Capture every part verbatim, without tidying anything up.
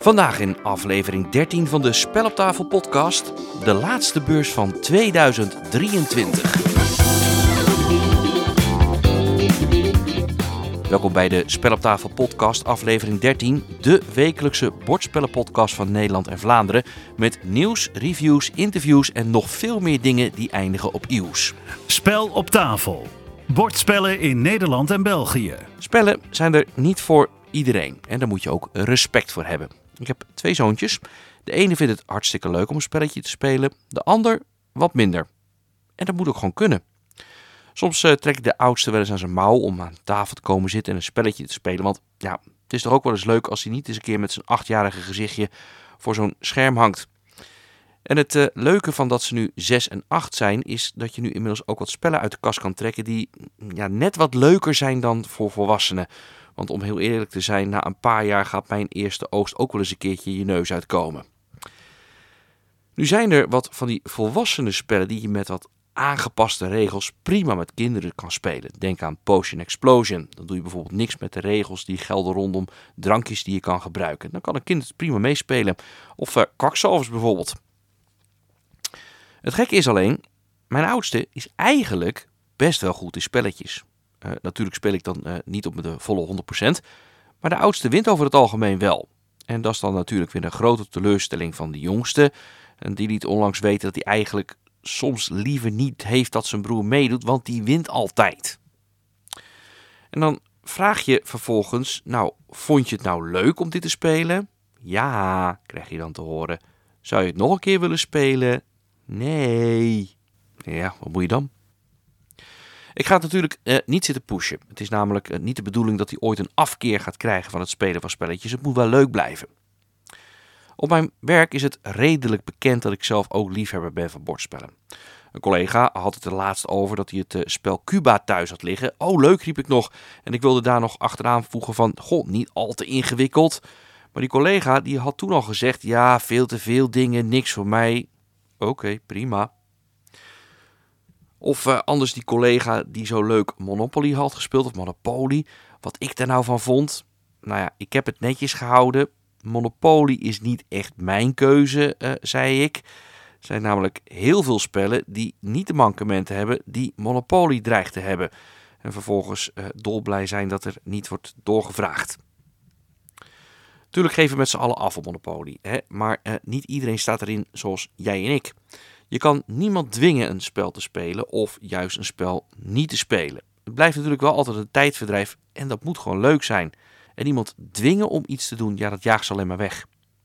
Vandaag in aflevering dertien van de Spel op Tafel podcast, de laatste beurs van tweeduizend drieëntwintig. Welkom bij de Spel op Tafel podcast aflevering dertien, de wekelijkse bordspellenpodcast van Nederland en Vlaanderen, met nieuws, reviews, interviews en nog veel meer dingen die eindigen op ieuws. Spel op Tafel. Bordspellen in Nederland en België. Spellen zijn er niet voor iedereen en daar moet je ook respect voor hebben. Ik heb twee zoontjes. De ene vindt het hartstikke leuk om een spelletje te spelen, de ander wat minder. En dat moet ook gewoon kunnen. Soms uh, trek ik de oudste wel eens aan zijn mouw om aan tafel te komen zitten en een spelletje te spelen. Want ja, het is toch ook wel eens leuk als hij niet eens een keer met zijn achtjarige gezichtje voor zo'n scherm hangt. En het uh, leuke van dat ze nu zes en acht zijn, is dat je nu inmiddels ook wat spellen uit de kast kan trekken die ja, net wat leuker zijn dan voor volwassenen. Want om heel eerlijk te zijn, na een paar jaar gaat mijn eerste oogst ook wel eens een keertje je neus uitkomen. Nu zijn er wat van die volwassene spellen die je met wat aangepaste regels prima met kinderen kan spelen. Denk aan Potion Explosion. Dan doe je bijvoorbeeld niks met de regels die gelden rondom drankjes die je kan gebruiken. Dan kan een kind het prima meespelen. Of uh, kwakzalvers bijvoorbeeld. Het gekke is alleen, mijn oudste is eigenlijk best wel goed in spelletjes. Uh, natuurlijk speel ik dan uh, niet op de volle honderd procent, maar de oudste wint over het algemeen wel. En dat is dan natuurlijk weer een grote teleurstelling van de jongste. En die liet onlangs weten dat hij eigenlijk soms liever niet heeft dat zijn broer meedoet, want die wint altijd. En dan vraag je vervolgens, nou, vond je het nou leuk om dit te spelen? Ja, krijg je dan te horen. Zou je het nog een keer willen spelen? Nee. Ja, wat moet je dan? Ik ga het natuurlijk uh, niet zitten pushen. Het is namelijk uh, niet de bedoeling dat hij ooit een afkeer gaat krijgen van het spelen van spelletjes. Het moet wel leuk blijven. Op mijn werk is het redelijk bekend dat ik zelf ook liefhebber ben van bordspellen. Een collega had het er laatst over dat hij het uh, spel Cuba thuis had liggen. Oh, leuk, riep ik nog. En ik wilde daar nog achteraan voegen van, goh, niet al te ingewikkeld. Maar die collega die had toen al gezegd, ja, veel te veel dingen, niks voor mij. Oké, okay, prima. Of uh, anders die collega die zo leuk Monopoly had gespeeld, of Monopoly. Wat ik daar nou van vond? Nou ja, ik heb het netjes gehouden. Monopoly is niet echt mijn keuze, uh, zei ik. Er zijn namelijk heel veel spellen die niet de mankementen hebben die Monopoly dreigt te hebben. En vervolgens uh, dolblij zijn dat er niet wordt doorgevraagd. Tuurlijk geven we met z'n allen af op Monopoly. Hè? Maar uh, niet iedereen staat erin zoals jij en ik. Je kan niemand dwingen een spel te spelen of juist een spel niet te spelen. Het blijft natuurlijk wel altijd een tijdverdrijf en dat moet gewoon leuk zijn. En iemand dwingen om iets te doen, ja, dat jaagt ze alleen maar weg.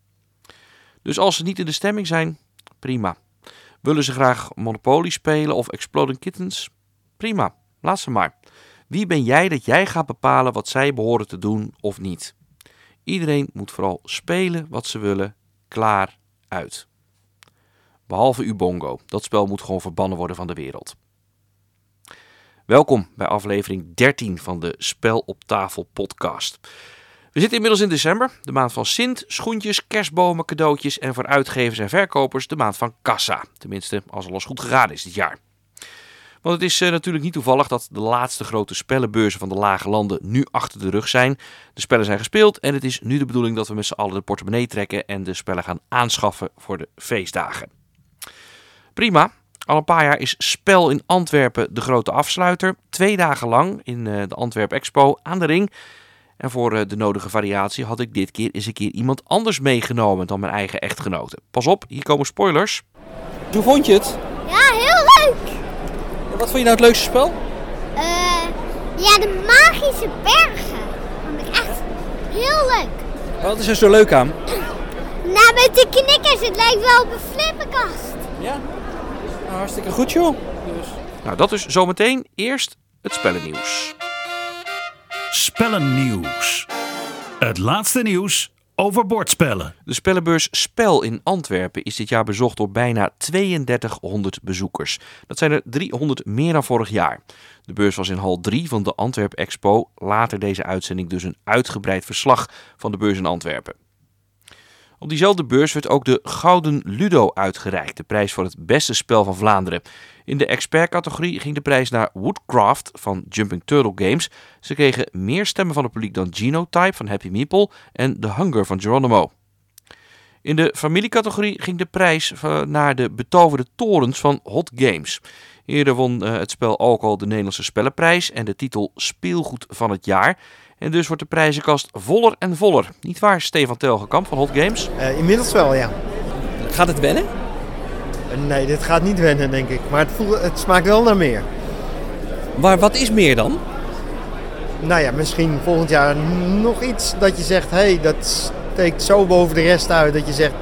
Dus als ze niet in de stemming zijn, prima. Willen ze graag Monopoly spelen of Exploding Kittens? Prima, laat ze maar. Wie ben jij dat jij gaat bepalen wat zij behoren te doen of niet? Iedereen moet vooral spelen wat ze willen, klaar, uit. Behalve Ubongo, dat spel moet gewoon verbannen worden van de wereld. Welkom bij aflevering dertien van de Spel op Tafel podcast. We zitten inmiddels in december, de maand van Sint, schoentjes, kerstbomen, cadeautjes en voor uitgevers en verkopers de maand van kassa. Tenminste, als alles goed gegaan is dit jaar. Want het is uh, natuurlijk niet toevallig dat de laatste grote spellenbeurzen van de lage landen nu achter de rug zijn. De spellen zijn gespeeld en het is nu de bedoeling dat we met z'n allen de portemonnee trekken en de spellen gaan aanschaffen voor de feestdagen. Prima. Al een paar jaar is Spel in Antwerpen de grote afsluiter. Twee dagen lang in uh, de Antwerp Expo aan de Ring. En voor uh, de nodige variatie had ik dit keer eens een keer iemand anders meegenomen dan mijn eigen echtgenote. Pas op, hier komen spoilers. Hoe vond je het? Ja, heel leuk. En wat vond je nou het leukste spel? Uh, ja, de magische bergen. Vond ik echt heel leuk. Wat is er zo leuk aan? Nou, met de knikkers, het lijkt wel op een flippenkast. Ja, nou, hartstikke goed joh. Dus. Nou, dat is zometeen eerst het spellennieuws. Spellennieuws. Het laatste nieuws over bordspellen. De spellenbeurs Spel in Antwerpen is dit jaar bezocht door bijna tweeëndertighonderd bezoekers. Dat zijn er driehonderd meer dan vorig jaar. De beurs was in hal drie van de Antwerp Expo. Later deze uitzending dus een uitgebreid verslag van de beurs in Antwerpen. Op diezelfde beurs werd ook de Gouden Ludo uitgereikt, de prijs voor het beste spel van Vlaanderen. In de expertcategorie ging de prijs naar Woodcraft van Jumping Turtle Games. Ze kregen meer stemmen van het publiek dan Genotype van Happy Meeple en The Hunger van Geronimo. In de familiecategorie ging de prijs naar de betoverde torens van Hot Games. Eerder won uh, het spel ook al de Nederlandse Spellenprijs en de titel Speelgoed van het jaar. En dus wordt de prijzenkast voller en voller. Niet waar, Stefan Telgekamp van Hot Games? Uh, inmiddels wel, ja. Gaat het wennen? Uh, nee, dit gaat niet wennen, denk ik. Maar het, voelt, het smaakt wel naar meer. Maar wat is meer dan? Nou ja, misschien volgend jaar nog iets dat je zegt... hé, hey, dat steekt zo boven de rest uit dat je zegt...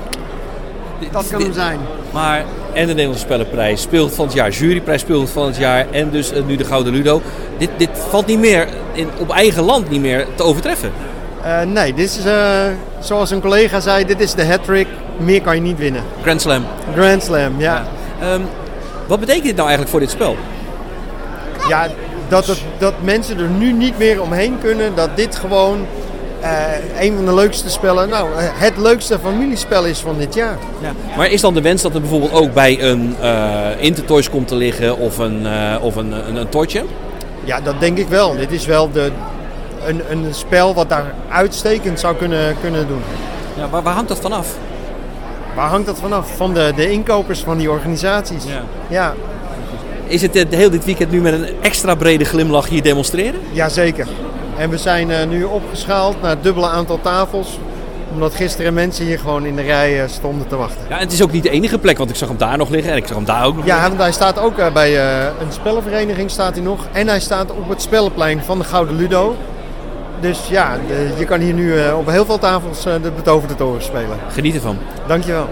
dat kan hem zijn. Maar en de Nederlandse Spellenprijs, Speelgoed van het jaar, juryprijs Speelgoed van het jaar en dus uh, nu de Gouden Ludo. Dit, dit valt niet meer in, op eigen land niet meer te overtreffen. Uh, nee, dit is uh, zoals een collega zei, dit is de hat-trick. Meer kan je niet winnen. Grand Slam. Grand Slam, ja. ja. Um, wat betekent dit nou eigenlijk voor dit spel? Ja, dat, het, dat mensen er nu niet meer omheen kunnen. Dat dit gewoon uh, een van de leukste spellen, nou het leukste familiespel is van dit jaar. Ja. Maar is dan de wens dat er bijvoorbeeld ook bij een uh, Intertoys komt te liggen of een, uh, of een, een, een toytje? Ja, dat denk ik wel. Dit is wel de, een, een spel wat daar uitstekend zou kunnen, kunnen doen. Ja, waar, waar hangt dat vanaf? Waar hangt dat vanaf? Van de, de inkopers van die organisaties. Ja. Ja. Is het uh, heel dit weekend nu met een extra brede glimlach hier demonstreren? Jazeker. En we zijn uh, nu opgeschaald naar het dubbele aantal tafels. Omdat gisteren mensen hier gewoon in de rij uh, stonden te wachten. Ja, en het is ook niet de enige plek, want ik zag hem daar nog liggen en ik zag hem daar ook nog ja, liggen. want hij staat ook uh, bij uh, een spellenvereniging staat hij nog. En hij staat op het spellenplein van de Gouden Ludo. Dus ja, de, je kan hier nu uh, op heel veel tafels uh, de betoverde toren spelen. Geniet ervan. Dankjewel.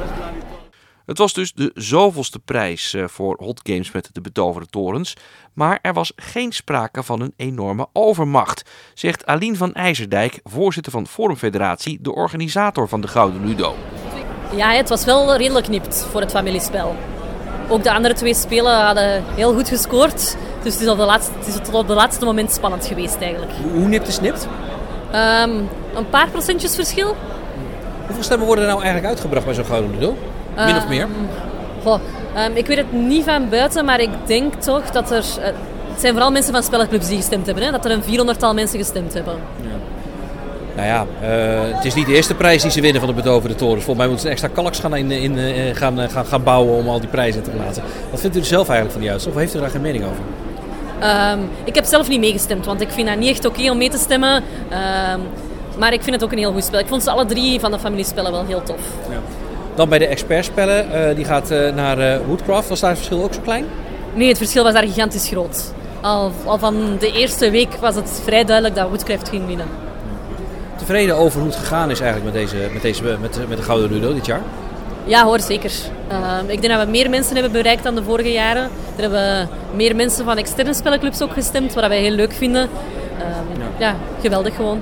Het was dus de zoveelste prijs voor Hot Games met de betoverde torens. Maar er was geen sprake van een enorme overmacht, zegt Aline van IJzerdijk, voorzitter van Forum Federatie, de organisator van de Gouden Ludo. Ja, het was wel redelijk nipt voor het familiespel. Ook de andere twee spelen hadden heel goed gescoord. Dus het is, op de laatste, het is tot op de laatste moment spannend geweest eigenlijk. Hoe nipt is nipt? Um, een paar procentjes verschil. Hoeveel stemmen worden er nou eigenlijk uitgebracht bij zo'n Gouden Ludo? Min of meer? Um, goh, um, ik weet het niet van buiten, maar ik denk toch dat er... Uh, het zijn vooral mensen van spellenclubs die gestemd hebben. Hè? Dat er een vierhonderdtal mensen gestemd hebben. Ja. Nou ja, uh, het is niet de eerste prijs die ze winnen van de betoverde torens. Volgens mij moeten ze extra kalks gaan, in, in, uh, gaan, uh, gaan, gaan bouwen om al die prijzen te plaatsen. Wat vindt u er zelf eigenlijk van die uitslag? Of heeft u daar geen mening over? Um, ik heb zelf niet meegestemd, want ik vind dat niet echt oké okay om mee te stemmen. Um, maar ik vind het ook een heel goed spel. Ik vond ze alle drie van de familiespellen wel heel tof. Ja. Dan bij de expertspellen, uh, die gaat uh, naar uh, Woodcraft. Was daar het verschil ook zo klein? Nee, het verschil was daar gigantisch groot. Al, al van de eerste week was het vrij duidelijk dat Woodcraft ging winnen. Tevreden over hoe het gegaan is eigenlijk met, deze, met, deze, met, met de Gouden Ludo dit jaar? Ja hoor, zeker. Uh, ik denk dat we meer mensen hebben bereikt dan de vorige jaren. Er hebben meer mensen van externe spellenclubs ook gestemd, wat wij heel leuk vinden. Uh, ja. ja, geweldig gewoon.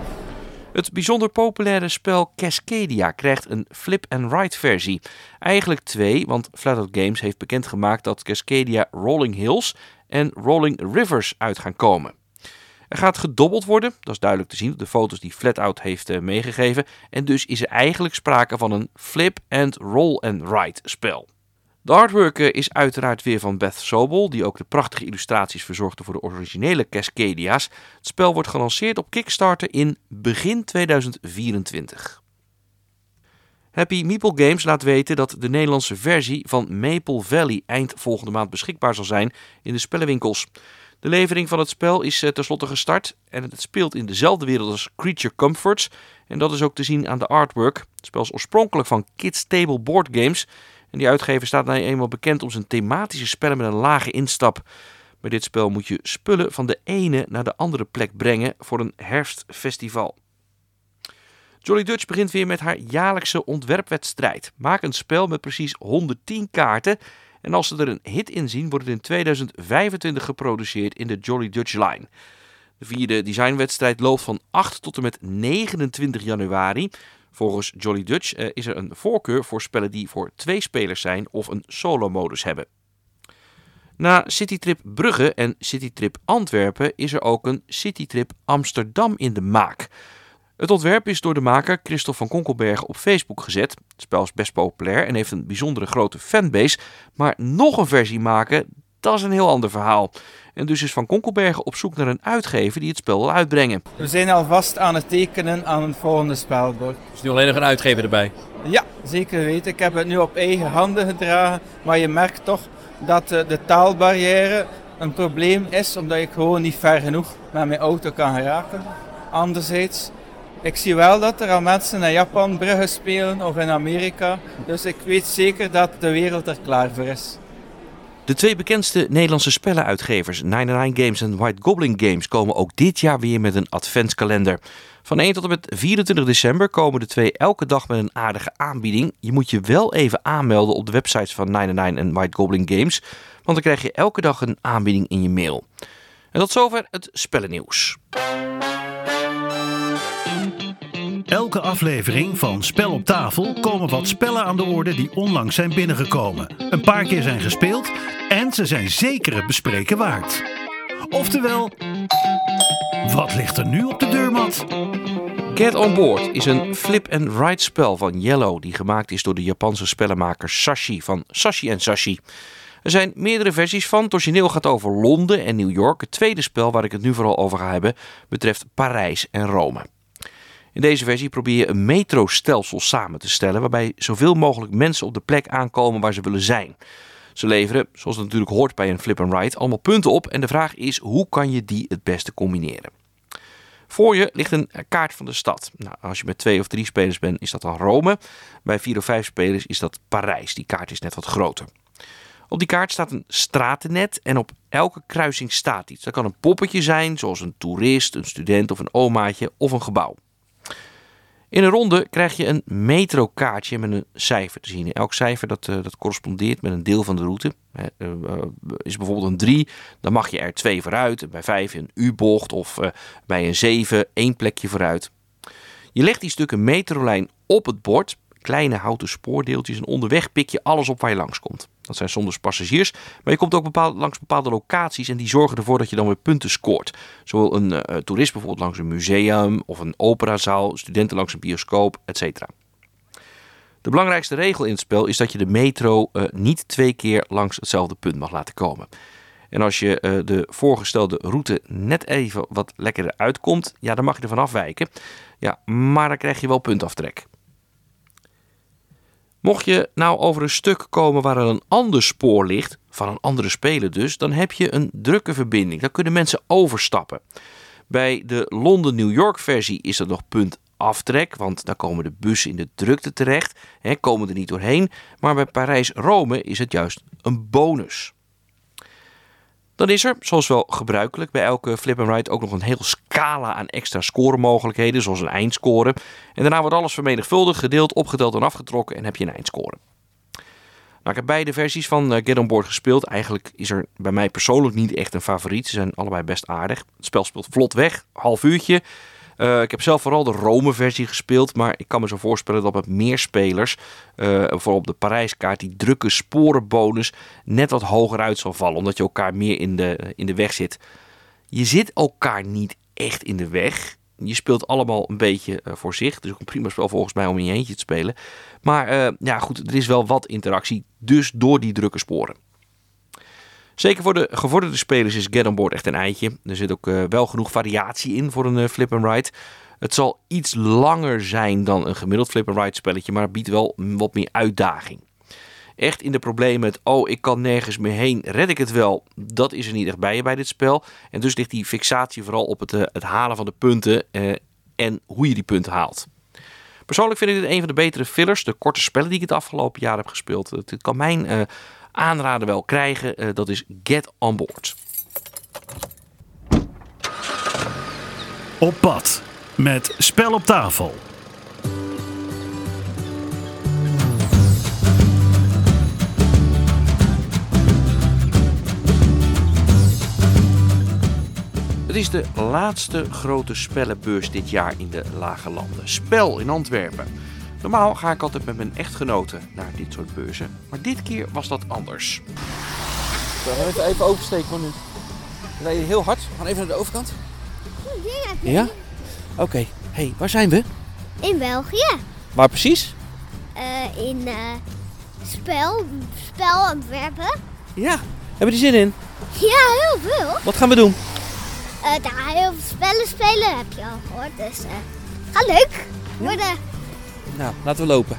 Het bijzonder populaire spel Cascadia krijgt een flip-and-ride versie. Eigenlijk twee, want Flatout Games heeft bekendgemaakt dat Cascadia Rolling Hills en Rolling Rivers uit gaan komen. Er gaat gedobbeld worden, dat is duidelijk te zien op de foto's die Flatout heeft uh, meegegeven. En dus is er eigenlijk sprake van een flip-and-roll-and-ride spel. De artwork uh, is uiteraard weer van Beth Sobel, die ook de prachtige illustraties verzorgde voor de originele Cascadia's. Het spel wordt gelanceerd op Kickstarter in begin tweeduizend vierentwintig. Happy Meeple Games laat weten dat de Nederlandse versie van Maple Valley eind volgende maand beschikbaar zal zijn in de spellenwinkels. De levering van het spel is uh, tenslotte gestart en het speelt in dezelfde wereld als Creature Comforts. En dat is ook te zien aan de artwork. Het spel is oorspronkelijk van Kids Table Board Games. En die uitgever staat nou eenmaal bekend om zijn thematische spellen met een lage instap. Bij dit spel moet je spullen van de ene naar de andere plek brengen voor een herfstfestival. Jolly Dutch begint weer met haar jaarlijkse ontwerpwedstrijd. Maak een spel met precies honderdtien kaarten. En als ze er een hit in zien, wordt het in tweeduizend vijfentwintig geproduceerd in de Jolly Dutch line. De vierde designwedstrijd loopt van acht tot en met negenentwintig januari. Volgens Jolly Dutch uh, is er een voorkeur voor spellen die voor twee spelers zijn of een solo-modus hebben. Na Citytrip Brugge en Citytrip Antwerpen is er ook een Citytrip Amsterdam in de maak. Het ontwerp is door de maker Christophe van Konkelbergen op Facebook gezet. Het spel is best populair en heeft een bijzondere grote fanbase. Maar nog een versie maken, dat is een heel ander verhaal. En dus is Van Konkelbergen op zoek naar een uitgever die het spel wil uitbrengen. We zijn alvast aan het tekenen aan het volgende spelbord. Is nu alleen nog een uitgever erbij? Ja, zeker weten. Ik heb het nu op eigen handen gedragen. Maar je merkt toch dat de taalbarrière een probleem is, omdat ik gewoon niet ver genoeg met mijn auto kan geraken. Anderzijds, ik zie wel dat er al mensen naar Japan bruggen spelen of in Amerika. Dus ik weet zeker dat de wereld er klaar voor is. De twee bekendste Nederlandse spellenuitgevers negenennegentig Games en White Goblin Games komen ook dit jaar weer met een adventskalender. Van één tot en met vierentwintig december komen de twee elke dag met een aardige aanbieding. Je moet je wel even aanmelden op de websites van negenennegentig en White Goblin Games, want dan krijg je elke dag een aanbieding in je mail. En tot zover het spellennieuws. Elke aflevering van Spel op tafel komen wat spellen aan de orde die onlangs zijn binnengekomen. Een paar keer zijn gespeeld en ze zijn zeker het bespreken waard. Oftewel, wat ligt er nu op de deurmat? Get On Board is een flip-and-ride spel van Yellow die gemaakt is door de Japanse spellenmaker Sashi van Sashi en Sashi. Er zijn meerdere versies van. Het origineel gaat over Londen en New York. Het tweede spel waar ik het nu vooral over ga hebben betreft Parijs en Rome. In deze versie probeer je een metrostelsel samen te stellen waarbij zoveel mogelijk mensen op de plek aankomen waar ze willen zijn. Ze leveren, zoals het natuurlijk hoort bij een flip and ride, allemaal punten op en de vraag is hoe kan je die het beste combineren. Voor je ligt een kaart van de stad. Nou, als je met twee of drie spelers bent is dat dan Rome. Bij vier of vijf spelers is dat Parijs. Die kaart is net wat groter. Op die kaart staat een stratennet en op elke kruising staat iets. Dat kan een poppetje zijn, zoals een toerist, een student of een omaatje of een gebouw. In een ronde krijg je een metrokaartje met een cijfer te zien. Elk cijfer dat, uh, dat correspondeert met een deel van de route. Uh, uh, is bijvoorbeeld een drie, dan mag je er twee vooruit. Bij vijf een U-bocht of uh, bij een zeven één plekje vooruit. Je legt die stukken metrolijn op het bord. Kleine houten spoordeeltjes en onderweg pik je alles op waar je langskomt. Dat zijn soms passagiers, maar je komt ook bepaald, langs bepaalde locaties en die zorgen ervoor dat je dan weer punten scoort. Zowel een uh, toerist bijvoorbeeld langs een museum of een operazaal, studenten langs een bioscoop, et cetera. De belangrijkste regel in het spel is dat je de metro uh, niet twee keer langs hetzelfde punt mag laten komen. En als je uh, de voorgestelde route net even wat lekkerder uitkomt, ja, dan mag je ervan afwijken. Ja, maar dan krijg je wel puntaftrek. Mocht je nou over een stuk komen waar er een ander spoor ligt, van een andere speler dus, dan heb je een drukke verbinding. Dan kunnen mensen overstappen. Bij de Londen-New York versie is dat nog puntaftrek, want dan komen de bussen in de drukte terecht, hè, komen er niet doorheen. Maar bij Parijs-Rome is het juist een bonus. Dan is er, zoals wel gebruikelijk bij elke flip and ride, ook nog een heel scala aan extra scoremogelijkheden, zoals een eindscore. En daarna wordt alles vermenigvuldigd, gedeeld, opgeteld en afgetrokken en heb je een eindscore. Nou, ik heb beide versies van uh, Get On Board gespeeld. Eigenlijk is er bij mij persoonlijk niet echt een favoriet. Ze zijn allebei best aardig. Het spel speelt vlot weg, half uurtje. Uh, ik heb zelf vooral de Rome-versie gespeeld, maar ik kan me zo voorstellen dat met meer spelers, uh, vooral op de Parijskaart, die drukke sporenbonus net wat hoger uit zal vallen, omdat je elkaar meer in de, in de weg zit. Je zit elkaar niet echt in de weg. Je speelt allemaal een beetje uh, voor zich, dus ook een prima spel volgens mij om in je eentje te spelen. Maar uh, ja goed, er is wel wat interactie, dus door die drukke sporen. Zeker voor de gevorderde spelers is Get On Board echt een eitje. Er zit ook uh, wel genoeg variatie in voor een uh, flip and ride. Het zal iets langer zijn dan een gemiddeld flip and ride spelletje, maar het biedt wel wat meer uitdaging. Echt in de problemen met, oh ik kan nergens meer heen, red ik het wel, dat is er niet echt bij je bij dit spel. En dus ligt die fixatie vooral op het, uh, het halen van de punten uh, en hoe je die punten haalt. Persoonlijk vind ik dit een van de betere fillers, de korte spellen die ik het afgelopen jaar heb gespeeld. Het kan mijn uh, aanraden wel krijgen, uh, dat is Get On Board. Op pad met Spel op tafel. Het is de laatste grote spellenbeurs dit jaar in de Lage Landen. Spel in Antwerpen. Normaal ga ik altijd met mijn echtgenoten naar dit soort beurzen, maar dit keer was dat anders. We gaan even, even oversteken van nu. We rijden heel hard. We gaan even naar de overkant. Ja? Oké. Okay. Hey, waar zijn we? In België. Waar precies? Uh, in uh, Spel, Spel Antwerpen. Ja. Hebben die zin in? Ja, heel veel. Wat gaan we doen? Uh, daar heel veel spellen spelen, heb je al gehoord. Dus uh, ga leuk worden. Nou, laten we lopen.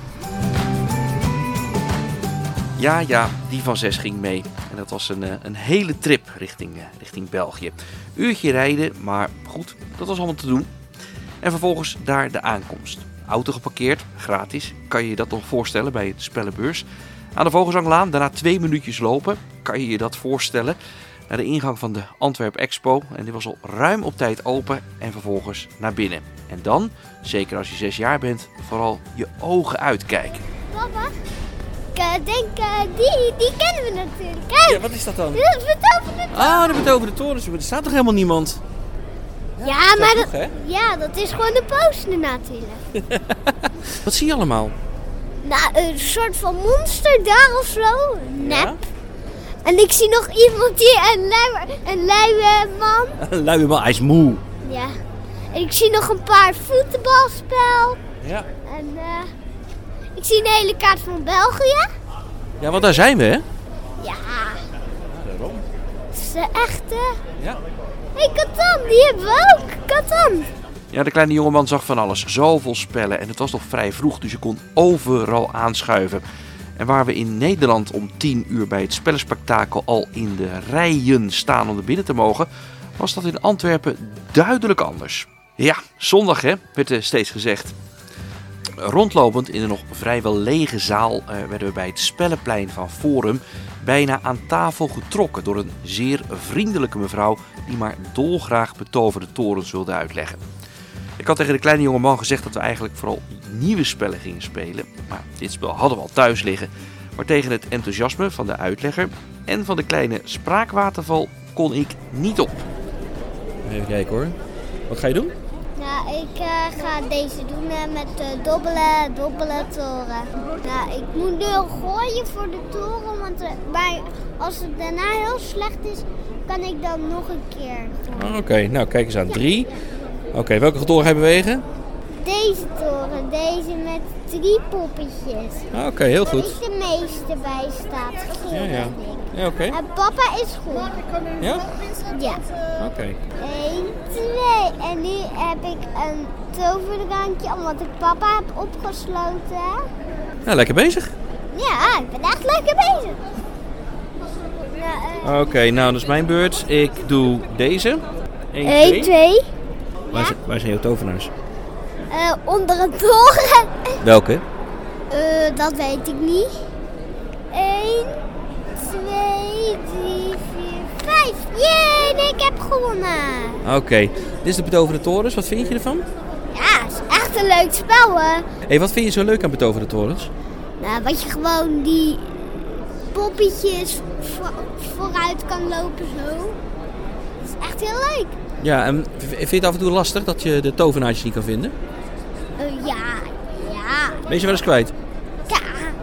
Ja, ja, die van zes ging mee. En dat was een, een hele trip richting, richting België. Uurtje rijden, maar goed, dat was allemaal te doen. En vervolgens daar de aankomst. Auto geparkeerd, gratis. Kan je je dat nog voorstellen bij de spellenbeurs? Aan de Vogelzanglaan, daarna twee minuutjes lopen. Kan je je dat voorstellen? Naar de ingang van de Antwerp Expo. En die was al ruim op tijd open. En vervolgens naar binnen. En dan, zeker als je zes jaar bent, vooral je ogen uitkijken. Papa, ik denk, uh, die, die kennen we natuurlijk. Kijk, Ja, wat is dat dan? dit is betoverde toren. Ah, de betoverde torens. Er staat toch helemaal niemand? Ja, maar dat, Toch, hè? ja, dat is gewoon een poster natuurlijk. Wat zie je allemaal? Nou, een soort van monster daar of zo. Nep. Ja? En ik zie nog iemand die een lui, een luie man. Een luie man, hij is moe. Ja. En ik zie nog een paar voetbalspel. Ja. En uh, ik zie een hele kaart van België. Ja, want daar zijn we, hè? Ja. Daarom. Het is de echte. Ja. Hé, hey, Catan, die hebben we ook. Catan. Ja, de kleine jongeman zag van alles. Zoveel spellen. En het was nog vrij vroeg, dus je kon overal aanschuiven. En waar we in Nederland om tien uur bij het spellenspectakel al in de rijen staan om er binnen te mogen, was dat in Antwerpen duidelijk anders. Ja, zondag hè, werd er steeds gezegd. Rondlopend in een nog vrijwel lege zaal uh, werden we bij het Spellenplein van Forum bijna aan tafel getrokken door een zeer vriendelijke mevrouw die maar dolgraag betoverde torens wilde uitleggen. Ik had tegen de kleine jongeman gezegd dat we eigenlijk vooral nieuwe spellen gingen spelen. Maar dit spel hadden we al thuis liggen. Maar tegen het enthousiasme van de uitlegger en van de kleine spraakwaterval kon ik niet op. Even kijken hoor. Wat ga je doen? Nou, ik uh, ga deze doen uh, met uh, dobbelen, dobbelen toren. Nou, ik moet nu gooien voor de toren, want uh, maar als het daarna heel slecht is, kan ik dan nog een keer gooien. Oké, okay, nou kijk eens aan. Drie. Oké, okay, welke toren ga je bewegen? Deze toren, deze met drie poppetjes. Oké, okay, heel goed. Waar ik de meeste bij staat. Ja, ja. Ja, oké. Okay. En papa is goed. Ja? Ja. Oké. Okay. Eén, twee. En nu heb ik een toverdrankje, omdat ik papa heb opgesloten. Ja, lekker bezig. Ja, ik ben echt lekker bezig. Nou, uh... Oké, okay, nou dat is mijn beurt. Ik doe deze. Eén, twee. Waar, ja? zijn, waar zijn jouw tovenaars? Uh, onder een toren. Welke? Uh, dat weet ik niet. Eén, twee, drie, vier, vijf. Jee, ik heb gewonnen. Oké, okay. Dit is de betoverde torens. Wat vind je ervan? Ja, het is echt een leuk spel, hè. Hey, wat vind je zo leuk aan betoverde torens? Nou, wat je gewoon die poppetjes voor, vooruit kan lopen zo. Dat is echt heel leuk. Ja, en vind je het af en toe lastig dat je de tovenaartjes niet kan vinden? Uh, ja, ja. Ben je ze wel eens kwijt? Ja.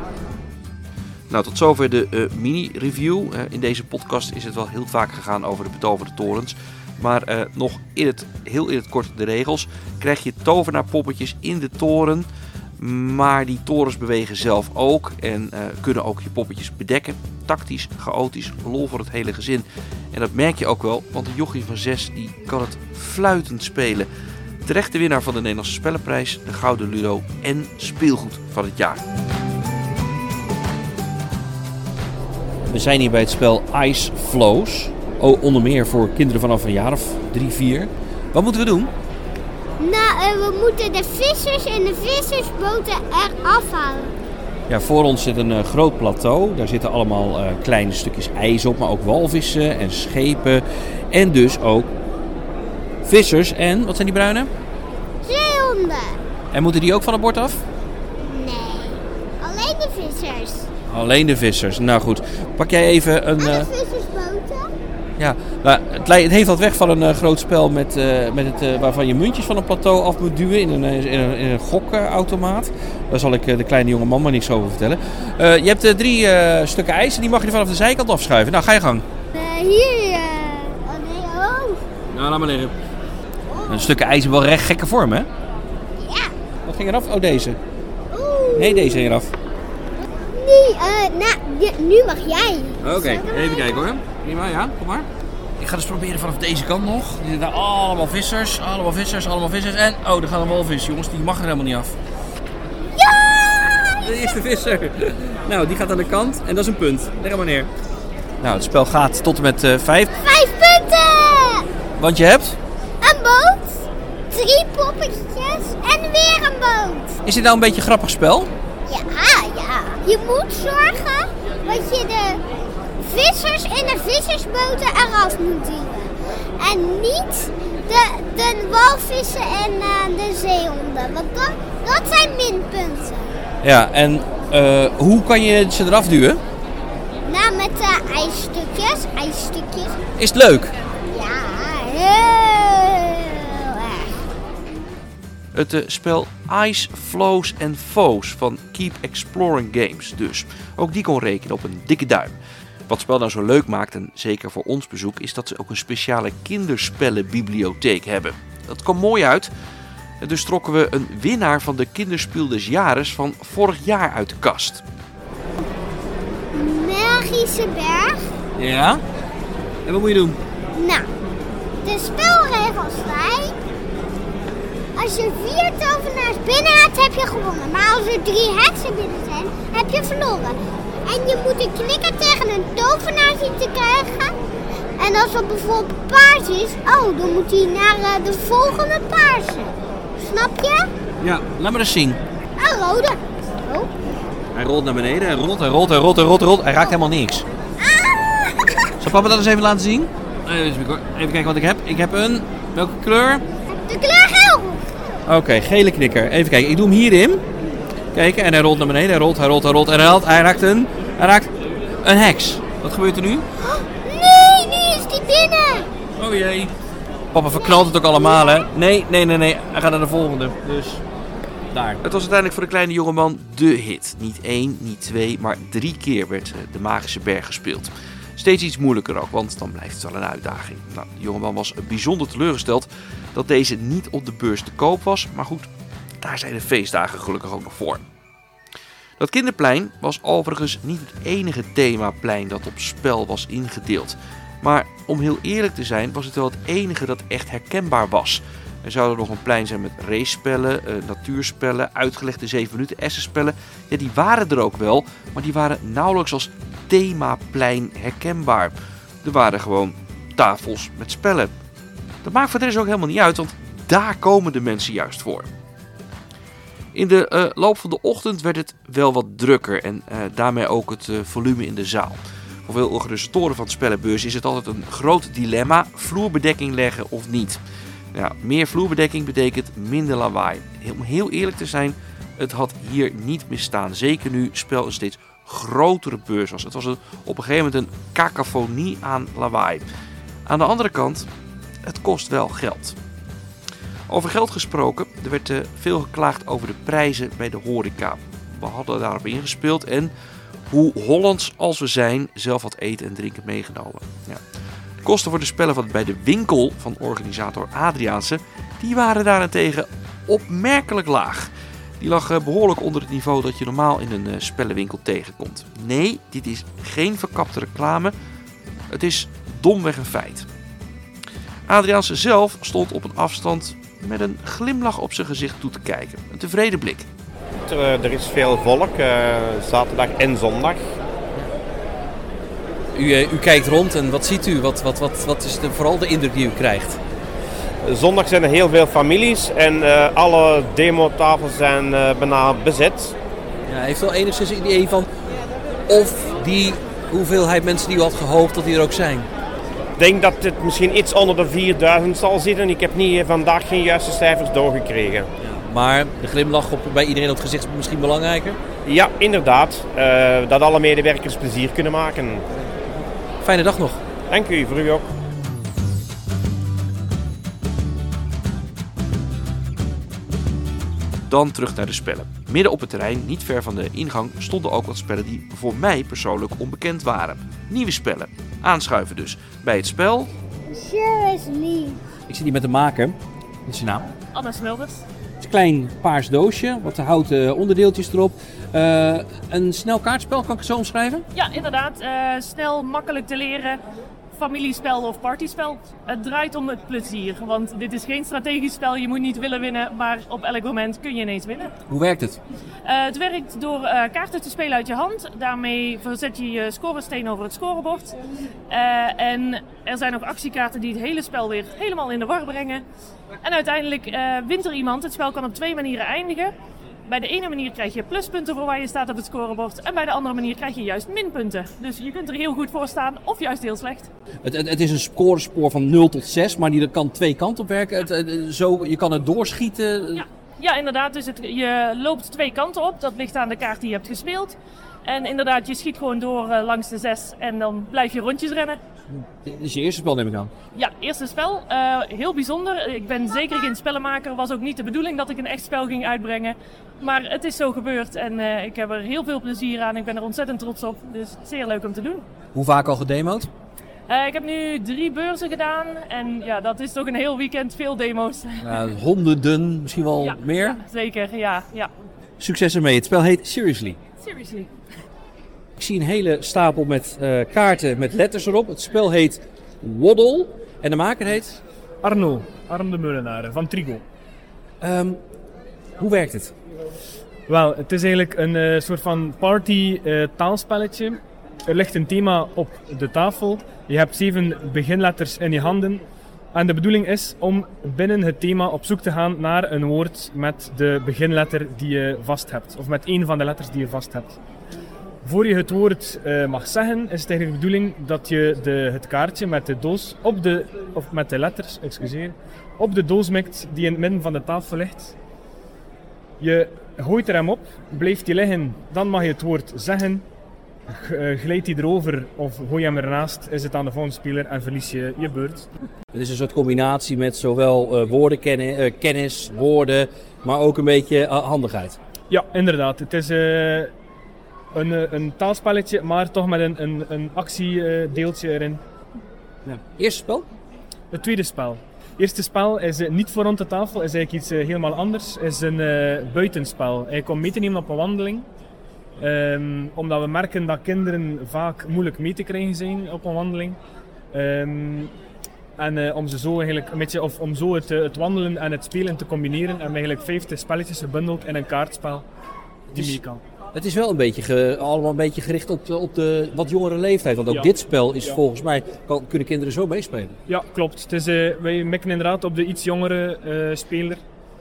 Nou, tot zover de uh, mini-review. Uh, in deze podcast is het wel heel vaak gegaan over de betoverde torens. Maar uh, nog in het, heel in het kort de regels. Krijg je tovenaarpoppetjes in de toren. Maar die torens bewegen zelf ook. En uh, kunnen ook je poppetjes bedekken. Tactisch, chaotisch, lol voor het hele gezin. En dat merk je ook wel, want de jochie van zes die kan het fluitend spelen. Terecht de winnaar van de Nederlandse Spellenprijs, de Gouden Ludo en speelgoed van het jaar. We zijn hier bij het spel Ice Flows. Oh, onder meer voor kinderen vanaf een jaar of drie, vier. Wat moeten we doen? Nou, uh, we moeten de vissers en de vissersboten eraf halen. Ja, voor ons zit een uh, groot plateau. Daar zitten allemaal uh, kleine stukjes ijs op, maar ook walvissen en schepen. En dus ook vissers. En, wat zijn die bruine? Zeehonden. En moeten die ook van het bord af? Nee, alleen de vissers. Alleen de vissers. Nou goed, pak jij even een... En de uh... vissersboten? Ja, nou, het, het heeft wat weg van een uh, groot spel met, uh, met het, uh, waarvan je muntjes van een plateau af moet duwen in een, in een, in een gokautomaat. Daar zal ik uh, de kleine jonge man maar niks over vertellen. Uh, je hebt uh, drie uh, stukken ijs en die mag je vanaf de zijkant afschuiven. Nou, ga je gang. Uh, hier, uh... oh nee, oh. Nou, laat maar liggen. Een stukken ijs in wel recht gekke vorm, hè? Ja. Wat ging eraf? Oh, deze. Oeh. Nee, deze ging eraf. Nee. nee, uh, nou, ja, nu mag jij. Oké, okay, even kijken hoor. Prima, ja, kom maar. Ik ga dus proberen vanaf deze kant nog. Die zijn allemaal vissers, allemaal vissers, allemaal vissers. En, oh, er gaat een walvis, jongens. Die mag er helemaal niet af. Ja! De eerste visser. Nou, die gaat aan de kant en dat is een punt. Leg maar neer. Nou, het spel gaat tot en met uh, vijf. Vijf punten! Want je hebt? Een boot, drie poppetjes en weer een boot. Is dit nou een beetje een grappig spel? Ja, ja. Je moet zorgen dat je de vissers in de vissersboten eraf moet duwen. En niet de, de walvissen en uh, de zeehonden. Want dat, dat zijn minpunten. Ja, en uh, hoe kan je ze eraf duwen? Nou, met uh, ijsstukjes, ijsstukjes. Is het leuk? Ja, heel erg. Het uh, spel Ice, Flows and Foes van Keep Exploring Games dus. Ook die kon rekenen op een dikke duim. Wat het spel nou zo leuk maakt, en zeker voor ons bezoek, is dat ze ook een speciale kinderspellenbibliotheek hebben. Dat kwam mooi uit. En dus trokken we een winnaar van de Kinderspiel des Jahres van vorig jaar uit de kast. Magische berg. Ja. En wat moet je doen? Nou, de spelregels zijn: als je vier tovenaars binnen hebt, heb je gewonnen. Maar als er drie heksen binnen zijn, heb je verloren. En je moet een knikker tegen een tovenaar zien te krijgen. En als dat bijvoorbeeld paars is, oh, dan moet hij naar uh, de volgende paarse. Snap je? Ja, laat me eens zien. Een rode. Oh. Hij rolt naar beneden, hij rolt, hij rolt, hij rolt, hij rolt, hij rolt. Hij raakt helemaal niks. Ah. Zal papa dat eens even laten zien? Even kijken wat ik heb. Ik heb een... Welke kleur? De kleur geel. Oké, okay, gele knikker. Even kijken, ik doe hem hierin. Kijken, en hij rolt naar beneden, hij rolt, hij rolt, hij rolt. En hij, haalt, hij raakt een... Hij raakt een heks. Wat gebeurt er nu? Nee, nu is die binnen. Oh jee. Papa verknalt het ook allemaal, hè? Nee, nee, nee, nee. Hij gaat naar de volgende. Dus... Daar. Het was uiteindelijk voor de kleine jongeman de hit. Niet één, niet twee, maar drie keer werd de Magische Berg gespeeld. Steeds iets moeilijker ook, want dan blijft het wel een uitdaging. Nou, de jongeman was bijzonder teleurgesteld dat deze niet op de beurs te koop was. Maar goed, daar zijn de feestdagen gelukkig ook nog voor. Dat kinderplein was overigens niet het enige themaplein dat op spel was ingedeeld. Maar om heel eerlijk te zijn was het wel het enige dat echt herkenbaar was. Er zouden nog een plein zijn met racespellen, uh, natuurspellen, uitgelegde zeven minuten essenspellen. Ja, die waren er ook wel, maar die waren nauwelijks als themaplein herkenbaar. Er waren gewoon tafels met spellen. Dat maakt voor de rest ook helemaal niet uit, want daar komen de mensen juist voor. In de uh, loop van de ochtend werd het wel wat drukker en uh, daarmee ook het uh, volume in de zaal. Voor veel organisatoren van de spellenbeurs is het altijd een groot dilemma, vloerbedekking leggen of niet. Ja, meer vloerbedekking betekent minder lawaai. Om heel eerlijk te zijn, het had hier niet misstaan. Zeker nu het spel een steeds grotere beurs was. Het was een, op een gegeven moment een cacophonie aan lawaai. Aan de andere kant, het kost wel geld. Over geld gesproken, er werd uh, veel geklaagd over de prijzen bij de horeca. We hadden daarop ingespeeld en hoe Hollands als we zijn, zelf wat eten en drinken meegenomen. Ja. De kosten voor de spellen van bij de winkel van organisator Adriaanse, die waren daarentegen opmerkelijk laag. Die lag uh, behoorlijk onder het niveau dat je normaal in een uh, spellenwinkel tegenkomt. Nee, dit is geen verkapte reclame. Het is domweg een feit. Adriaanse zelf stond op een afstand met een glimlach op zijn gezicht toe te kijken. Een tevreden blik. Er, er is veel volk, uh, zaterdag en zondag. U, uh, u kijkt rond en wat ziet u? Wat, wat, wat, wat is de, vooral de indruk die u krijgt? Zondag zijn er heel veel families en uh, alle demotafels zijn uh, bijna bezet. Ja, heeft wel enigszins een idee van of die hoeveelheid mensen die u had gehoopt dat die er ook zijn? Ik denk dat het misschien iets onder de vierduizend zal zitten. Ik heb niet, vandaag geen juiste cijfers doorgekregen. Ja, maar de glimlach op, bij iedereen op het gezicht is misschien belangrijker? Ja, inderdaad. Uh, dat alle medewerkers plezier kunnen maken. Fijne dag nog. Dank u, voor u ook. Dan terug naar de spellen. Midden op het terrein, niet ver van de ingang, stonden ook wat spellen die voor mij persoonlijk onbekend waren. Nieuwe spellen. Aanschuiven dus. Bij het spel... Seriously. Ik zit hier met de maker. Wat is je naam? Anna Smulders. Het is een klein paars doosje, wat houten onderdeeltjes erop. Uh, een snel kaartspel, kan ik het zo omschrijven? Ja, inderdaad. Uh, snel, makkelijk te leren. Familiespel of partyspel. Het draait om het plezier, want dit is geen strategisch spel. Je moet niet willen winnen, maar op elk moment kun je ineens winnen. Hoe werkt het? Uh, het werkt door uh, kaarten te spelen uit je hand. Daarmee verzet je je scoresteen over het scorebord. Uh, en er zijn ook actiekaarten die het hele spel weer helemaal in de war brengen. En uiteindelijk uh, wint er iemand. Het spel kan op twee manieren eindigen. Bij de ene manier krijg je pluspunten voor waar je staat op het scorebord. En bij de andere manier krijg je juist minpunten. Dus je kunt er heel goed voor staan of juist heel slecht. Het, het, het is een scorespoor van nul tot zes, maar die kan twee kanten op werken. Het, het, zo, je kan het doorschieten. Ja, ja inderdaad. Dus het, je loopt twee kanten op. Dat ligt aan de kaart die je hebt gespeeld. En inderdaad, je schiet gewoon door uh, langs de zes en dan blijf je rondjes rennen. Dit is je eerste spel, neem ik aan. Ja, eerste spel. Uh, heel bijzonder. Ik ben zeker geen spellenmaker. Was ook niet de bedoeling dat ik een echt spel ging uitbrengen. Maar het is zo gebeurd en uh, ik heb er heel veel plezier aan. Ik ben er ontzettend trots op. Dus zeer leuk om te doen. Hoe vaak al gedemoed? Uh, ik heb nu drie beurzen gedaan. En ja, dat is toch een heel weekend veel demo's. Uh, honderden, misschien wel ja, meer? Ja, zeker, ja, ja. Succes ermee. Het spel heet Seriously. Seriously. Ik zie een hele stapel met uh, kaarten met letters erop. Het spel heet Waddle. En de maker heet? Arno. Arno de Meulenaar van Trigo. Um, hoe werkt het? Wel, het is eigenlijk een uh, soort van party uh, taalspelletje. Er ligt een thema op de tafel. Je hebt zeven beginletters in je handen. En de bedoeling is om binnen het thema op zoek te gaan naar een woord met de beginletter die je vast hebt. Of met één van de letters die je vast hebt. Voor je het woord uh, mag zeggen, is het eigenlijk de bedoeling dat je de, het kaartje met de doos op de, of met de letters, excuseer, op de doos mikt die in het midden van de tafel ligt. Je gooit er hem op, blijft die liggen, dan mag je het woord zeggen. Glijdt hij erover of gooi je hem ernaast, is het aan de volgende speler en verlies je je beurt. Het is een soort combinatie met zowel uh, woordenkennis, uh, kennis, woorden, maar ook een beetje uh, handigheid. Ja, inderdaad. Het is uh, een, uh, een taalspelletje, maar toch met een, een, een actiedeeltje uh, erin. Ja. Eerste spel? Het tweede spel. Het eerste spel is uh, niet voor rond de tafel, is eigenlijk iets uh, helemaal anders. Het is een uh, buitenspel. Eigenlijk om mee te nemen op een wandeling. Um, omdat we merken dat kinderen vaak moeilijk mee te krijgen zijn op een wandeling. Um, en uh, om ze zo eigenlijk een beetje, of om zo het, het wandelen en het spelen te combineren, hebben we eigenlijk vijftig spelletjes gebundeld in een kaartspel die mee kan. Het is wel een beetje ge, allemaal een beetje gericht op de, op de wat jongere leeftijd. Want ook ja. dit spel is ja. volgens mij, kan, kunnen kinderen zo meespelen. Ja, klopt. Het is, uh, wij mikken inderdaad op de iets jongere uh, speler.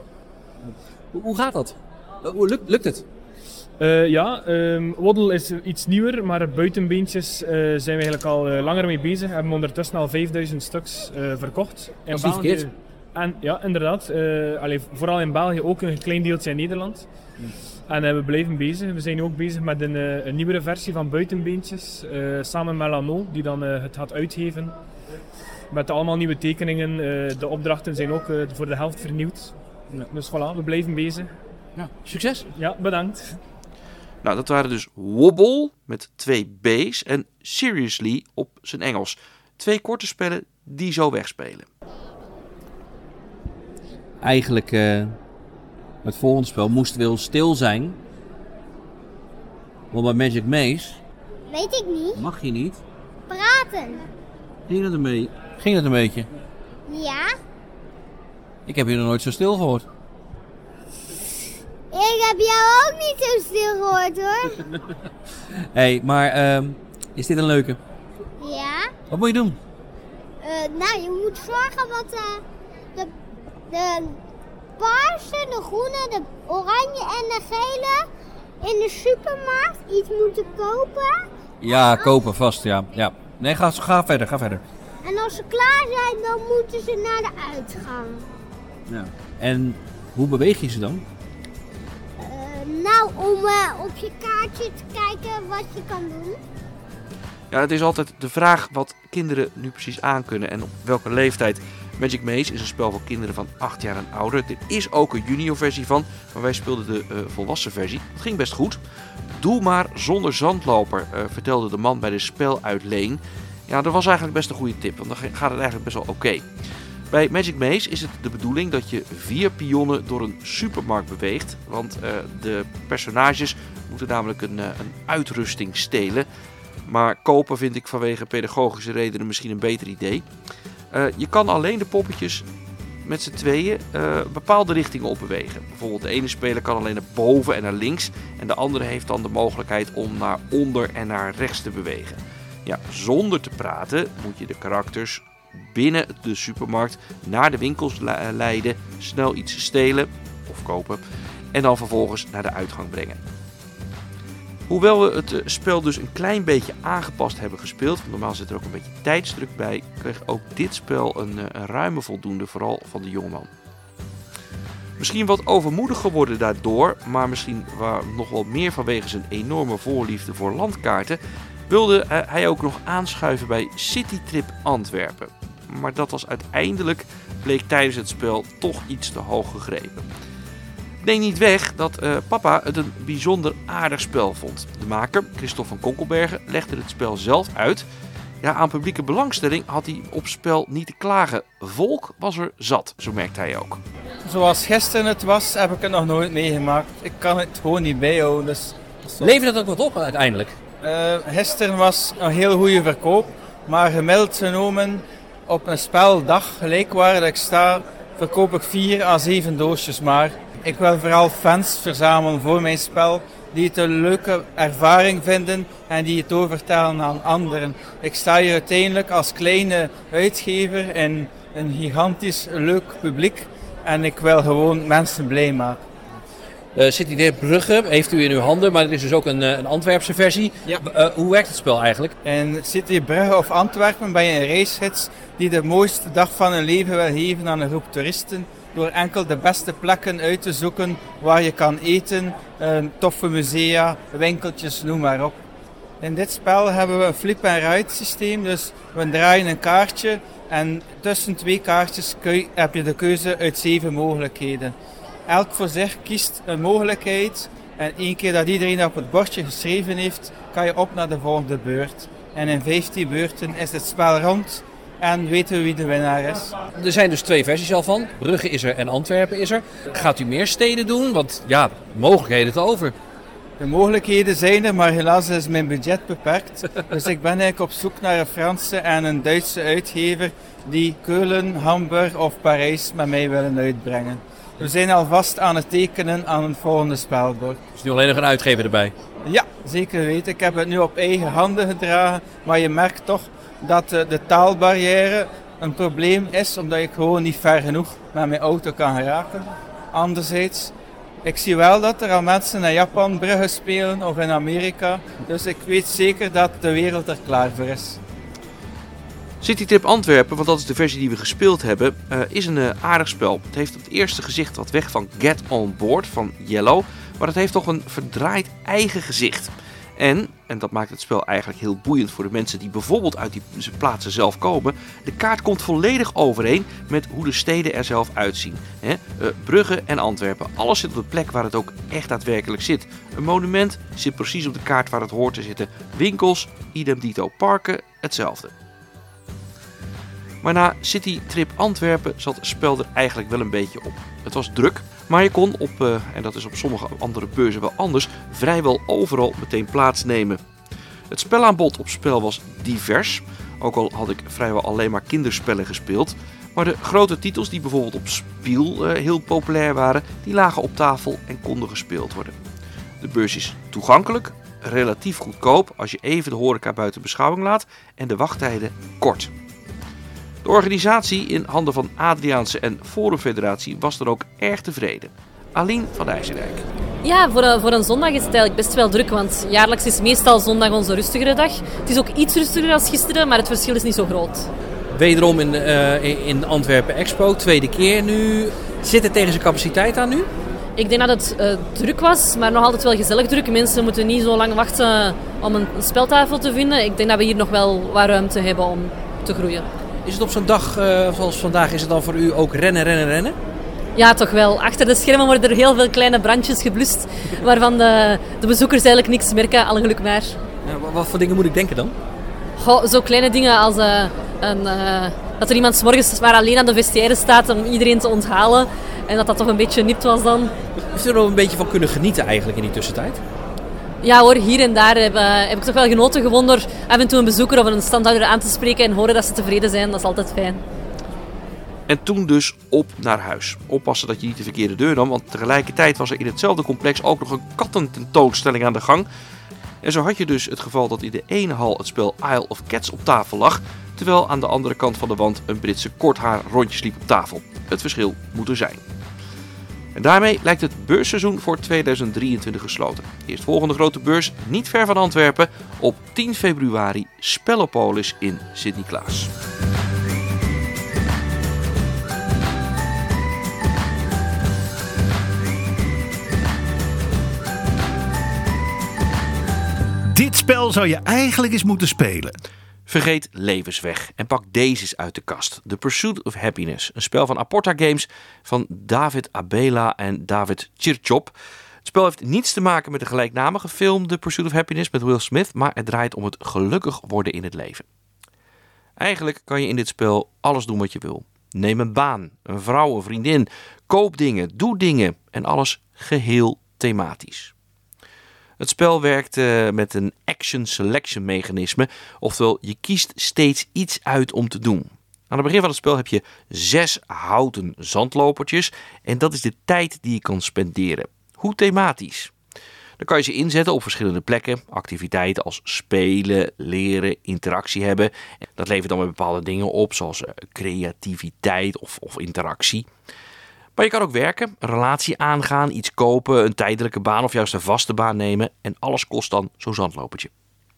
Hoe, hoe gaat dat? Hoe lukt, lukt het? Uh, ja, um, Waddle is iets nieuwer, maar buitenbeentjes uh, zijn we eigenlijk al uh, langer mee bezig. We hebben ondertussen al vijfduizend stuks uh, verkocht. In dat is België. Niet verkeerd. En, ja, inderdaad. Uh, allee, vooral in België, ook een klein deeltje in Nederland. Hmm. En uh, we blijven bezig. We zijn nu ook bezig met een, uh, een nieuwere versie van buitenbeentjes. Uh, samen met Lano, die dan uh, het gaat uitgeven. Met allemaal nieuwe tekeningen. Uh, de opdrachten zijn ook uh, voor de helft vernieuwd. Ja. Dus voilà, we blijven bezig. Ja, succes! Ja, bedankt! Nou, dat waren dus Wobble met twee B's en Seriously op zijn Engels. Twee korte spellen die zo wegspelen. Eigenlijk, uh, het volgende spel moest wel stil zijn. Want bij Magic Maze... Weet ik niet. Mag je niet. Praten. Ging dat een, be- Ging dat een beetje? Ja. Ik heb je nog nooit zo stil gehoord. Ik heb jou ook niet zo stil gehoord hoor. Hé, hey, maar uh, is dit een leuke? Ja. Wat moet je doen? Uh, nou, je moet zorgen dat uh, de, de paarse, de groene, de oranje en de gele in de supermarkt iets moeten kopen. Ja, kopen vast, ja. ja. Nee, ga, ga verder, ga verder. En als ze klaar zijn, dan moeten ze naar de uitgang. Ja. En hoe beweeg je ze dan? Nou, om uh, op je kaartje te kijken wat je kan doen. Ja, het is altijd de vraag wat kinderen nu precies aankunnen en op welke leeftijd. Magic Maze is een spel voor kinderen van acht jaar en ouder. Er is ook een junior versie van, maar wij speelden de uh, volwassen versie. Het ging best goed. Doe maar zonder zandloper, uh, vertelde de man bij de speluitleen. Ja, dat was eigenlijk best een goede tip, want dan gaat het eigenlijk best wel oké. Okay. Bij Magic Maze is het de bedoeling dat je vier pionnen door een supermarkt beweegt. Want uh, de personages moeten namelijk een, uh, een uitrusting stelen. Maar kopen vind ik vanwege pedagogische redenen misschien een beter idee. Uh, je kan alleen de poppetjes met z'n tweeën uh, bepaalde richtingen opbewegen. Bijvoorbeeld de ene speler kan alleen naar boven en naar links. En de andere heeft dan de mogelijkheid om naar onder en naar rechts te bewegen. Ja, zonder te praten moet je de karakters binnen de supermarkt naar de winkels leiden, snel iets stelen of kopen en dan vervolgens naar de uitgang brengen. Hoewel we het spel dus een klein beetje aangepast hebben gespeeld, want normaal zit er ook een beetje tijdsdruk bij, kreeg ook dit spel een, een ruime voldoende, vooral van de jongeman. Misschien wat overmoedig geworden daardoor, maar misschien waar nog wel meer vanwege zijn enorme voorliefde voor landkaarten, wilde hij ook nog aanschuiven bij Citytrip Antwerpen. Maar dat was uiteindelijk, bleek tijdens het spel, toch iets te hoog gegrepen. Neem niet weg dat uh, papa het een bijzonder aardig spel vond. De maker, Christophe van Konkelbergen, legde het spel zelf uit. Ja, aan publieke belangstelling had hij op spel niet te klagen. Volk was er zat, zo merkte hij ook. Zoals gisteren het was, heb ik het nog nooit meegemaakt. Ik kan het gewoon niet bijhouden. Dus... Levert het ook wat op uiteindelijk? Uh, gisteren was een heel goede verkoop, maar gemiddeld genomen op een speldag, gelijk waar ik sta, verkoop ik vier à zeven doosjes maar. Ik wil vooral fans verzamelen voor mijn spel die het een leuke ervaring vinden en die het doorvertellen aan anderen. Ik sta hier uiteindelijk als kleine uitgever in een gigantisch leuk publiek en ik wil gewoon mensen blij maken. Uh, Citytrip Brugge heeft u in uw handen, maar er is dus ook een, een Antwerpse versie. Ja. Uh, hoe werkt het spel eigenlijk? In Citytrip Brugge of Antwerpen ben je een reisgids die de mooiste dag van hun leven wil geven aan een groep toeristen. Door enkel de beste plekken uit te zoeken waar je kan eten, uh, toffe musea, winkeltjes, noem maar op. In dit spel hebben we een flip and ride systeem, dus we draaien een kaartje en tussen twee kaartjes je, heb je de keuze uit zeven mogelijkheden. Elk voor zich kiest een mogelijkheid en één keer dat iedereen op het bordje geschreven heeft, kan je op naar de volgende beurt. En in vijftien beurten is het spel rond en weten we wie de winnaar is. Er zijn dus twee versies al van. Brugge is er en Antwerpen is er. Gaat u meer steden doen? Want ja, mogelijkheden te over. De mogelijkheden zijn er, maar helaas is mijn budget beperkt. Dus ik ben eigenlijk op zoek naar een Franse en een Duitse uitgever die Keulen, Hamburg of Parijs met mij willen uitbrengen. We zijn alvast aan het tekenen aan het volgende spelbord. Dus nu alleen nog een uitgever erbij? Ja, zeker weten. Ik heb het nu op eigen handen gedragen, maar je merkt toch dat de taalbarrière een probleem is, omdat ik gewoon niet ver genoeg met mijn auto kan geraken. Anderzijds, ik zie wel dat er al mensen naar Japan Brugge spelen of in Amerika, dus ik weet zeker dat de wereld er klaar voor is. Citytrip Antwerpen, want dat is de versie die we gespeeld hebben, uh, is een uh, aardig spel. Het heeft op het eerste gezicht wat weg van Get On Board van Yellow, maar het heeft toch een verdraaid eigen gezicht. En, en dat maakt het spel eigenlijk heel boeiend voor de mensen die bijvoorbeeld uit die plaatsen zelf komen, de kaart komt volledig overeen met hoe de steden er zelf uitzien. He, uh, Brugge en Antwerpen, alles zit op de plek waar het ook echt daadwerkelijk zit. Een monument zit precies op de kaart waar het hoort te zitten. Winkels, idem dito, parken, hetzelfde. Maar na Citytrip Antwerpen zat het spel er eigenlijk wel een beetje op. Het was druk, maar je kon op, uh, en dat is op sommige andere beurzen wel anders, vrijwel overal meteen plaatsnemen. Het spelaanbod op spel was divers, ook al had ik vrijwel alleen maar kinderspellen gespeeld. Maar de grote titels die bijvoorbeeld op Spiel uh, heel populair waren, die lagen op tafel en konden gespeeld worden. De beurs is toegankelijk, relatief goedkoop als je even de horeca buiten beschouwing laat en de wachttijden kort. De organisatie in handen van Adriaanse en Forum Federatie was dan ook erg tevreden. Aline van IJzerrijk. Ja, voor een, voor een zondag is het eigenlijk best wel druk, want jaarlijks is meestal zondag onze rustigere dag. Het is ook iets rustiger dan gisteren, maar het verschil is niet zo groot. Wederom in, uh, in Antwerpen Expo, tweede keer nu. Zit het tegen zijn capaciteit aan nu? Ik denk dat het uh, druk was, maar nog altijd wel gezellig druk. Mensen moeten niet zo lang wachten om een speltafel te vinden. Ik denk dat we hier nog wel wat ruimte hebben om te groeien. Is het op zo'n dag uh, zoals vandaag, is het dan voor u ook rennen, rennen, rennen? Ja, toch wel. Achter de schermen worden er heel veel kleine brandjes geblust, waarvan de, de bezoekers eigenlijk niks merken, alle geluk maar. Ja, wat voor dingen moet ik denken dan? Goh, zo kleine dingen als uh, een, uh, dat er iemand 's morgens maar alleen aan de vestiaire staat om iedereen te onthalen. En dat dat toch een beetje nipt was dan. Heeft u er nog een beetje van kunnen genieten eigenlijk in die tussentijd? Ja hoor, hier en daar heb, uh, heb ik toch wel genoten gewoon door af en toe een bezoeker of een standhouder aan te spreken en horen dat ze tevreden zijn. Dat is altijd fijn. En toen dus op naar huis. Oppassen dat je niet de verkeerde deur nam, want tegelijkertijd was er in hetzelfde complex ook nog een kattententoonstelling aan de gang. En zo had je dus het geval dat in de ene hal het spel Isle of Cats op tafel lag, terwijl aan de andere kant van de wand een Britse korthaar rondjes liep op tafel. Het verschil moet er zijn. En daarmee lijkt het beursseizoen voor tweeduizend drieëntwintig gesloten. Eerstvolgende grote beurs, niet ver van Antwerpen, op tien februari, Spellopolis in Sint-Niklaas. Dit spel zou je eigenlijk eens moeten spelen. Vergeet levensweg en pak deze eens uit de kast. The Pursuit of Happiness, een spel van Aporta Games van David Abela en David Chirchop. Het spel heeft niets te maken met de gelijknamige film The Pursuit of Happiness met Will Smith, maar het draait om het gelukkig worden in het leven. Eigenlijk kan je in dit spel alles doen wat je wil. Neem een baan, een vrouw, een vriendin, koop dingen, doe dingen en alles geheel thematisch. Het spel werkt uh, met een action selection mechanisme, oftewel je kiest steeds iets uit om te doen. Aan het begin van het spel heb je zes houten zandlopertjes en dat is de tijd die je kan spenderen. Hoe thematisch? Dan kan je ze inzetten op verschillende plekken, activiteiten als spelen, leren, interactie hebben. Dat levert dan weer bepaalde dingen op, zoals uh, creativiteit of, of interactie. Maar je kan ook werken, een relatie aangaan, iets kopen, een tijdelijke baan of juist een vaste baan nemen. En alles kost dan zo'n zandlopertje.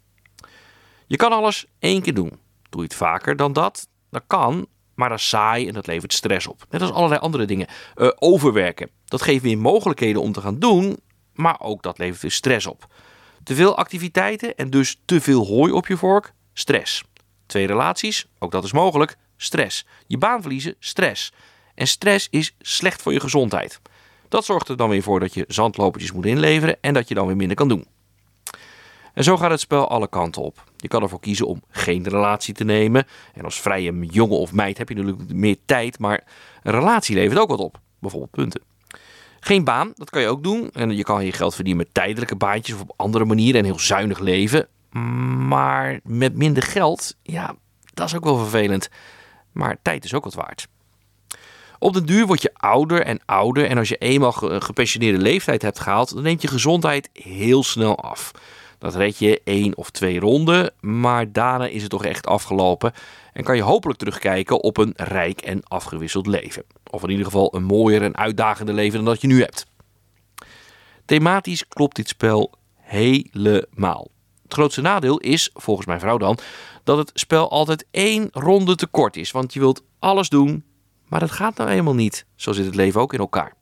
Je kan alles één keer doen. Doe je het vaker dan dat? Dat kan, maar dat is saai en dat levert stress op. Net als allerlei andere dingen. Uh, overwerken, dat geeft weer mogelijkheden om te gaan doen, maar ook dat levert weer stress op. Te veel activiteiten en dus te veel hooi op je vork, stress. Twee relaties, ook dat is mogelijk, stress. Je baan verliezen, stress. En stress is slecht voor je gezondheid. Dat zorgt er dan weer voor dat je zandlopertjes moet inleveren en dat je dan weer minder kan doen. En zo gaat het spel alle kanten op. Je kan ervoor kiezen om geen relatie te nemen. En als vrije jongen of meid heb je natuurlijk meer tijd, maar een relatie levert ook wat op. Bijvoorbeeld punten. Geen baan, dat kan je ook doen. En je kan je geld verdienen met tijdelijke baantjes of op andere manieren en heel zuinig leven. Maar met minder geld, ja, dat is ook wel vervelend. Maar tijd is ook wat waard. Op den duur word je ouder en ouder en als je eenmaal een gepensioneerde leeftijd hebt gehaald, dan neemt je gezondheid heel snel af. Dat red je één of twee ronden, maar daarna is het toch echt afgelopen en kan je hopelijk terugkijken op een rijk en afgewisseld leven. Of in ieder geval een mooier en uitdagender leven dan dat je nu hebt. Thematisch klopt dit spel helemaal. Het grootste nadeel is, volgens mijn vrouw dan, dat het spel altijd één ronde te kort is, want je wilt alles doen. Maar dat gaat nou eenmaal niet. Zo zit het leven ook in elkaar.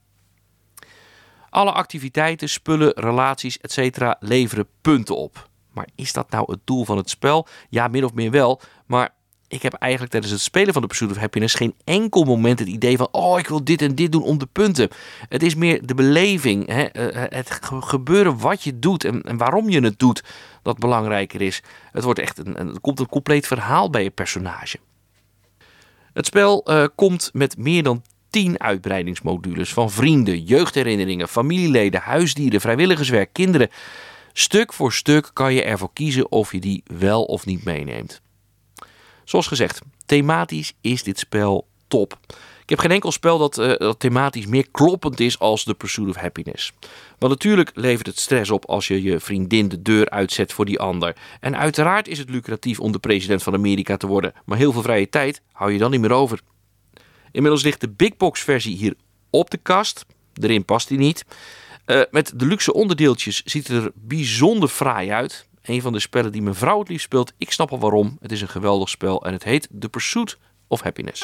Alle activiteiten, spullen, relaties, et cetera leveren punten op. Maar is dat nou het doel van het spel? Ja, min of meer wel. Maar ik heb eigenlijk tijdens het spelen van The Pursuit of Happiness geen enkel moment het idee van oh, ik wil dit en dit doen om de punten. Het is meer de beleving, hè? Het gebeuren wat je doet en, en waarom je het doet, dat belangrijker is. Het wordt echt een, een, er komt een compleet verhaal bij je personage. Het spel uh, komt met meer dan tien uitbreidingsmodules van vrienden, jeugdherinneringen, familieleden, huisdieren, vrijwilligerswerk, kinderen. Stuk voor stuk kan je ervoor kiezen of je die wel of niet meeneemt. Zoals gezegd, thematisch is dit spel top. Ik heb geen enkel spel dat, uh, dat thematisch meer kloppend is als The Pursuit of Happiness. Want natuurlijk levert het stress op als je je vriendin de deur uitzet voor die ander. En uiteraard is het lucratief om de president van Amerika te worden. Maar heel veel vrije tijd hou je dan niet meer over. Inmiddels ligt de Big Box versie hier op de kast. Erin past die niet. Uh, met de luxe onderdeeltjes ziet het er bijzonder fraai uit. Een van de spellen die mijn vrouw het liefst speelt. Ik snap al waarom. Het is een geweldig spel en het heet The Pursuit of Happiness.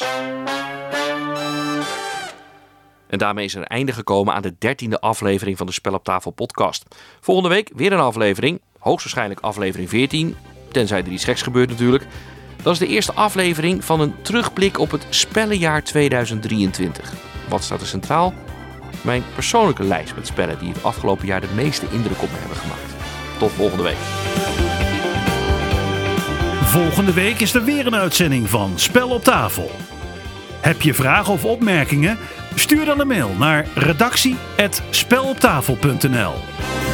En daarmee is er een einde gekomen aan de dertiende aflevering van de Spel op Tafel podcast. Volgende week weer een aflevering. Hoogstwaarschijnlijk aflevering veertien. Tenzij er iets geks gebeurt natuurlijk. Dat is de eerste aflevering van een terugblik op het spellenjaar tweeduizend drieëntwintig. Wat staat er centraal? Mijn persoonlijke lijst met spellen die het afgelopen jaar de meeste indruk op me hebben gemaakt. Tot volgende week. Volgende week is er weer een uitzending van Spel op Tafel. Heb je vragen of opmerkingen? Stuur dan een mail naar redactie apenstaartje speloptafel punt n l.